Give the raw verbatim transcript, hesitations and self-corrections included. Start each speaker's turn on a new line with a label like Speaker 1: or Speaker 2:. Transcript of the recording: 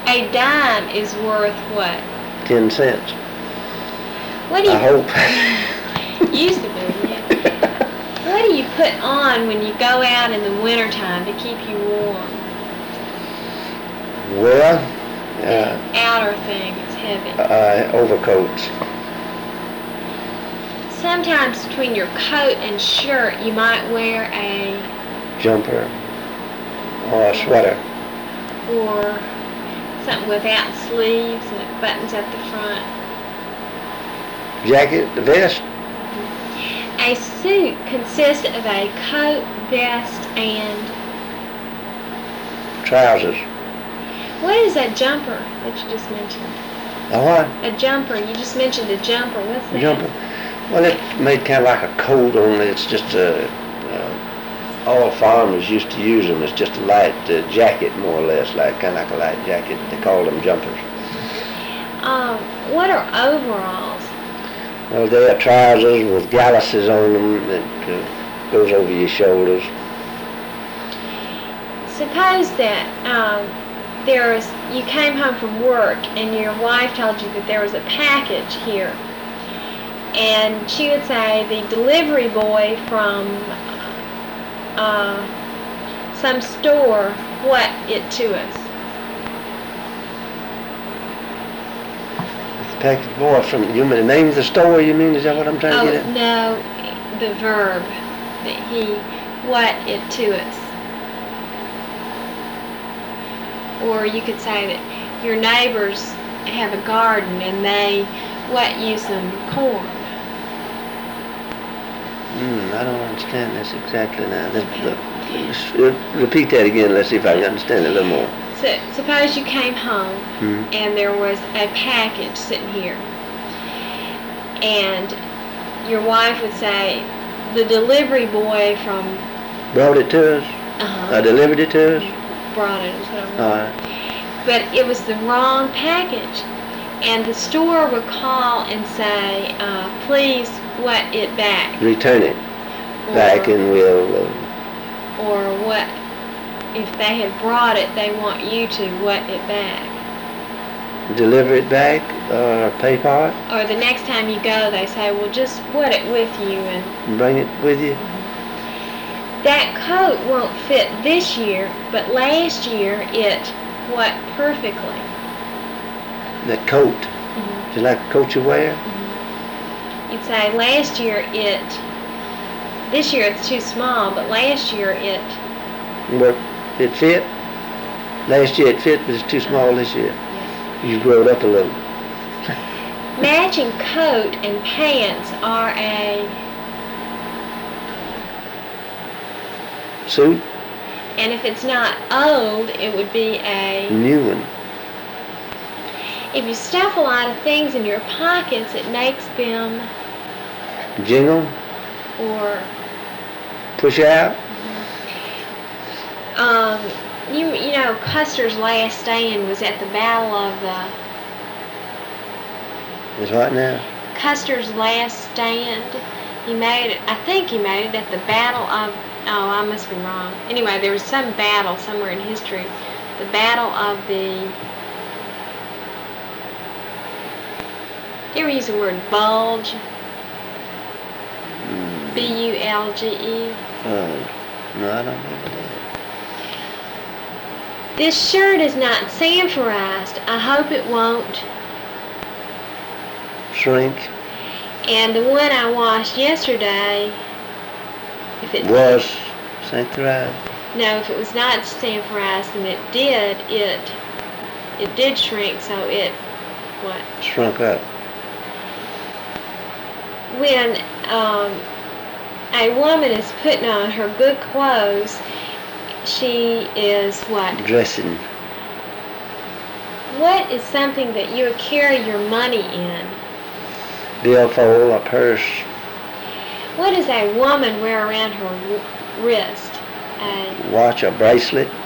Speaker 1: A dime is worth what?
Speaker 2: Ten cents.
Speaker 1: What do you?
Speaker 2: I hope.
Speaker 1: Used to be, yeah. What do you put on when you go out in the wintertime to keep you warm?
Speaker 2: Well,
Speaker 1: The
Speaker 2: uh,
Speaker 1: outer thing is heavy.
Speaker 2: uh, overcoats.
Speaker 1: Sometimes between your coat and shirt, you might wear a
Speaker 2: Jumper or a sweater.
Speaker 1: or something without sleeves and buttons at the front.
Speaker 2: Jacket, the vest.
Speaker 1: A suit consists of a coat, vest, and
Speaker 2: Trousers.
Speaker 1: what is a jumper that you just mentioned?
Speaker 2: A what?
Speaker 1: A jumper. You just mentioned a jumper. What's that?
Speaker 2: Jumper. Well, it's made kind of like a coat, only it's just a, uh, all farmers used to use them. It's just a light uh, jacket, more or less, like kind of like a light jacket. They call them jumpers.
Speaker 1: Um, what are overalls?
Speaker 2: Well, they are trousers with galluses on them that uh, goes over your shoulders.
Speaker 1: Suppose that um, there was, you came home from work and your wife told you that there was a package here. And she would say the delivery boy from uh, some store what it to us.
Speaker 2: Package boy from, you mean the name of the store, you mean? Is that what I'm trying
Speaker 1: Oh,
Speaker 2: to get at?
Speaker 1: no, the verb that he what it to us. Or you could say that your neighbors have a garden and they what you some corn.
Speaker 2: Hmm, I don't understand this exactly now. Let's, look, let's repeat that again. Let's see if I can understand it a little more.
Speaker 1: So, suppose you came home
Speaker 2: Hmm.
Speaker 1: and there was a package sitting here. And your wife would say, the delivery boy from
Speaker 2: Brought it to us?
Speaker 1: uh-huh,
Speaker 2: I delivered it to us?
Speaker 1: brought it. Is what I meant.
Speaker 2: All right.
Speaker 1: But it was the wrong package. And the store would call and say, uh, please what it back.
Speaker 2: Return it
Speaker 1: Or,
Speaker 2: back and we'll, uh,
Speaker 1: or what, if they had brought it, they want you to what it back.
Speaker 2: deliver it back or pay for it
Speaker 1: Or the next time you go, they say, well, just what it with you. And
Speaker 2: and bring it with you.
Speaker 1: that coat won't fit this year, but last year it what perfectly.
Speaker 2: That coat.
Speaker 1: Mm-hmm.
Speaker 2: Is it like a coat you wear?
Speaker 1: You'd say last year it, this year it's too small, but last year it,
Speaker 2: What, it fit? Last year it fit, but it's too small this year.
Speaker 1: yeah.
Speaker 2: You growed up a little.
Speaker 1: Matching coat and pants are a,
Speaker 2: Suit?
Speaker 1: and if it's not old, it would be a,
Speaker 2: New one.
Speaker 1: if you stuff a lot of things in your pockets, it makes them,
Speaker 2: Jingle?
Speaker 1: or,
Speaker 2: Push out?
Speaker 1: um, you, you know, Custer's last stand was at the Battle of the,
Speaker 2: It's what now?
Speaker 1: Custer's last stand. He made it, I think he made it at the Battle of, oh, I must be wrong. Anyway, there was some battle somewhere in history. The Battle of the, do you ever use the word bulge?
Speaker 2: Mm.
Speaker 1: B U L G E.
Speaker 2: Uh, no, I don't remember that.
Speaker 1: This shirt is not sanforized. I hope it won't.
Speaker 2: Shrink.
Speaker 1: And the one I washed yesterday, if it
Speaker 2: Was sanctuarized.
Speaker 1: no, if it was not sanforized and it did, it it did shrink. So it what?
Speaker 2: Shrunk up.
Speaker 1: When um, a woman is putting on her good clothes, she is what?
Speaker 2: Dressing.
Speaker 1: What is something that you would carry your money in?
Speaker 2: Billfold, a purse.
Speaker 1: What does a woman wear around her w- wrist? A,
Speaker 2: Watch, a bracelet.